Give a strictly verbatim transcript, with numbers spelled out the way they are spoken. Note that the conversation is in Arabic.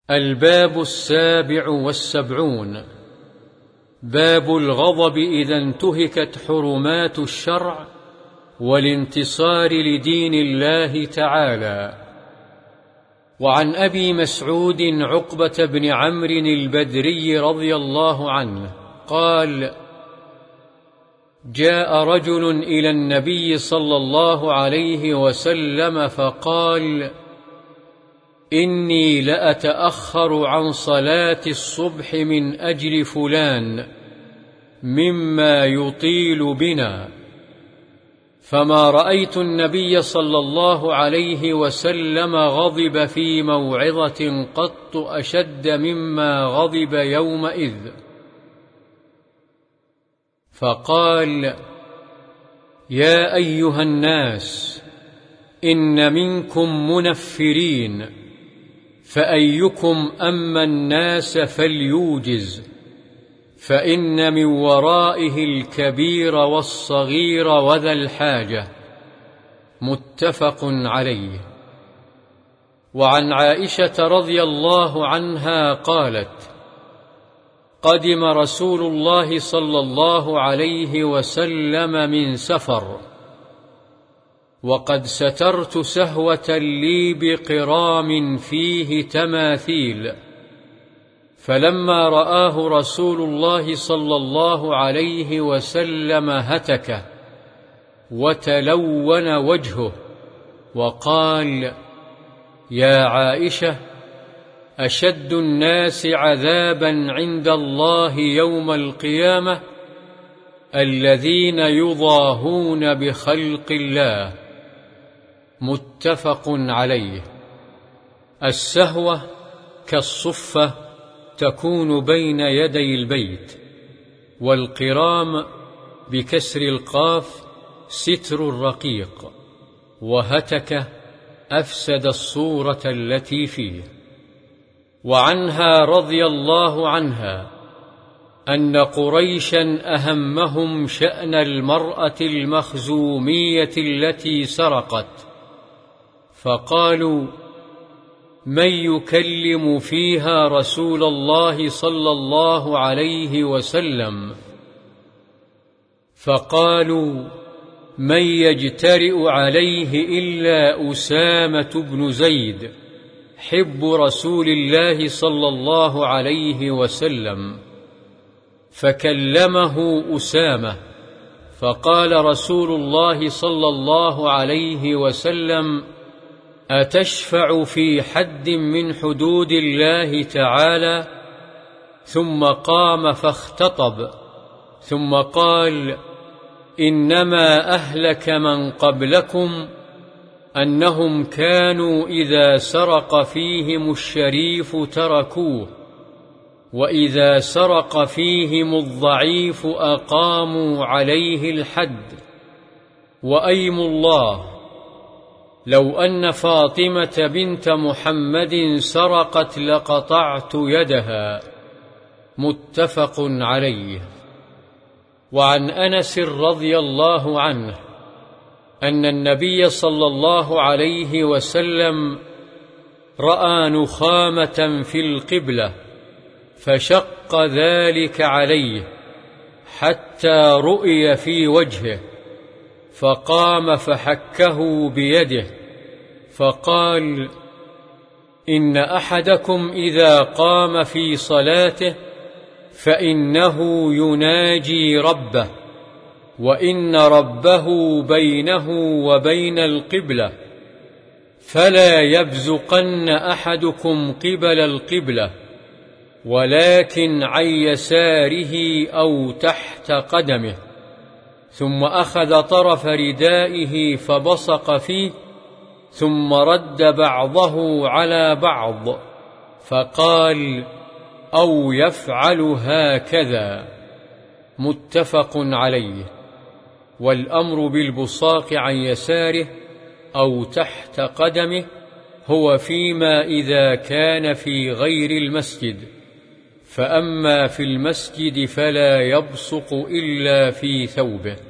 الباب السابع والسبعون. باب الغضب إذا انتهكت حرمات الشرع والانتصار لدين الله تعالى. وعن أبي مسعود عقبة بن عمرو البدري رضي الله عنه قال: جاء رجل إلى النبي صلى الله عليه وسلم فقال: إني لأتأخر عن صلاة الصبح من أجل فلان مما يطيل بنا. فما رأيت النبي صلى الله عليه وسلم غضب في موعظة قط أشد مما غضب يومئذ، فقال: يا أيها الناس، إن منكم منفرين، فأيكم أما الناس فليوجز، فإن من ورائه الكبير والصغير وذا الحاجة. متفق عليه. وعن عائشة رضي الله عنها قالت: قدم رسول الله صلى الله عليه وسلم من سفر، وقد سترت سهوة لي بقرام فيه تماثيل، فلما رآه رسول الله صلى الله عليه وسلم هتك وتلون وجهه وقال: يا عائشة، أشد الناس عذابا عند الله يوم القيامة الذين يضاهون بخلق الله. متفق عليه. السهوة كالصفة تكون بين يدي البيت، والقرام بكسر القاف ستر الرقيق، وهتك أفسد الصورة التي فيه. وعنها رضي الله عنها أن قريشا أهمهم شأن المرأة المخزومية التي سرقت، فقالوا: من يكلم فيها رسول الله صلى الله عليه وسلم؟ فقالوا: من يجترئ عليه إلا أسامة بن زيد حب رسول الله صلى الله عليه وسلم. فكلمه أسامة، فقال رسول الله صلى الله عليه وسلم: أتشفع في حد من حدود الله تعالى؟ ثم قام فاختطب، ثم قال: إنما أهلك من قبلكم أنهم كانوا إذا سرق فيهم الشريف تركوه، وإذا سرق فيهم الضعيف أقاموا عليه الحد. وأيم الله، لو أن فاطمة بنت محمد سرقت لقطعت يدها. متفق عليه. وعن أنس رضي الله عنه أن النبي صلى الله عليه وسلم رأى نخامة في القبلة، فشق ذلك عليه حتى رؤي في وجهه، فقام فحكه بيده، فقال: إن أحدكم إذا قام في صلاته فإنه يناجي ربه، وإن ربه بينه وبين القبلة، فلا يبزقن أحدكم قبل القبلة، ولكن عن يساره أو تحت قدمه. ثم أخذ طرف ردائه فبصق فيه، ثم رد بعضه على بعض، فقال: أو يفعل هكذا. متفق عليه. والأمر بالبصاق عن يساره أو تحت قدمه هو فيما إذا كان في غير المسجد، فأما في المسجد فلا يبصق إلا في ثوبه.